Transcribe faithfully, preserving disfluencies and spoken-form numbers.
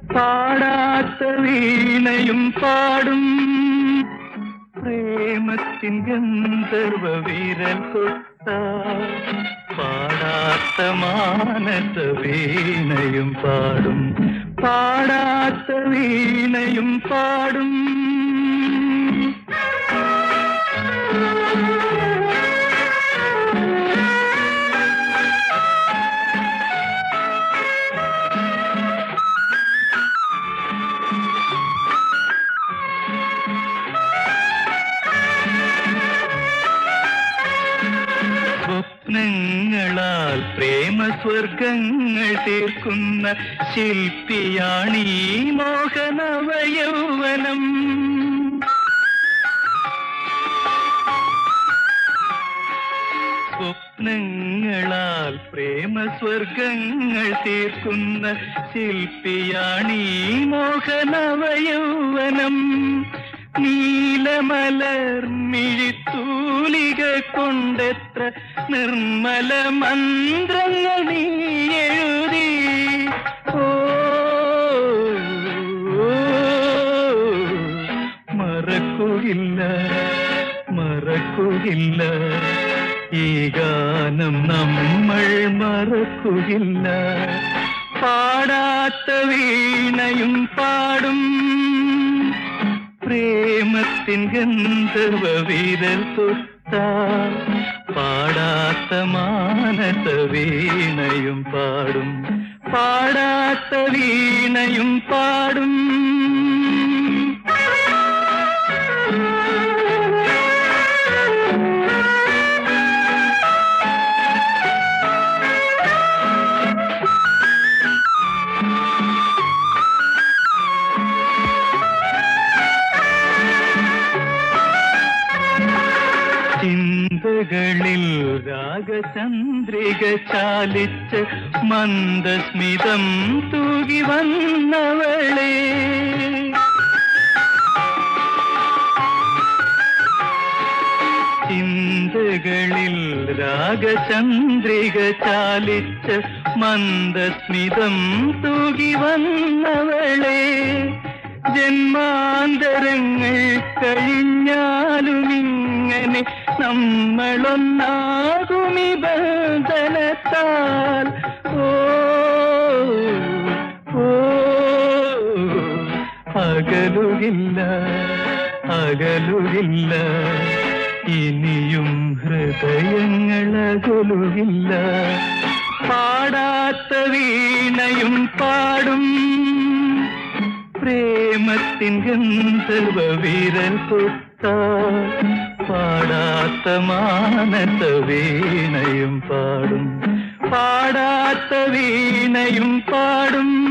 പാടാത്ത വീണയും പാടും പ്രേമത്തിൻ ഗന്ധർവ വിരൽ തൊട്ടാൽ പാടാത്ത മാനസ വീണയും പാടും പാടാത്ത വീണയും പാടും. സ്വപ്നങ്ങളാൽ പ്രേമസ്വർഗങ്ങൾ തീർക്കുന്ന ശില്പിയാണീ മോഹനവയൗവനം. സ്വപ്നങ്ങളാൽ പ്രേമസ്വർഗങ്ങൾ തീർക്കുന്ന ശില്പിയാണീ മോഹനവയൗവനം. നീലമലർമിഴിത്തൂലിക കൊണ്ടെത്ര നിർമ്മല മന്ത്രങ്ങൾ നീ എഴുതി. ഓ മറക്കുകയില്ല മറക്കുകയില്ല ഈ ഗാനം നമ്മൾ മറക്കുകയില്ല. പാടാത്ത വീണയും പാടും പ്രേമത്തിൻ ഗന്ധർവ വിരൽ തൊട്ടാൽ പാടാത്ത മാനസ വീണയും പാടും പാടാത്ത വീണയും പാടും. ചിന്തകളിൽ രാഗചന്ദ്രിക ചാലിച്ച് മന്ദസ്മിതം തൂകി വന്നവളെ. ചിന്തകളിൽ രാഗചന്ദ്രിക ചാലിച്ച് മന്ദസ്മിതം തൂകി വന്നവളെ. ജന്മാന്തരങ്ങൾ കഴിഞ്ഞാലുമിങ്ങനെ നമ്മളൊന്നാകുമി ബന്ധനത്താൽ. ഓ ഓ അകലുകില്ല അകലുകില്ല ഇനിയും ഹൃദയങ്ങൾ അകലുകില്ല. പാടാത്ത വീണയും പാടും പ്രേമത്തിൻ ഗന്ധർവ വിരൽ തൊട്ടാൽ പാടാത്ത മാനസ വീണയും പാടും പാടാത്ത വീണയും പാടും.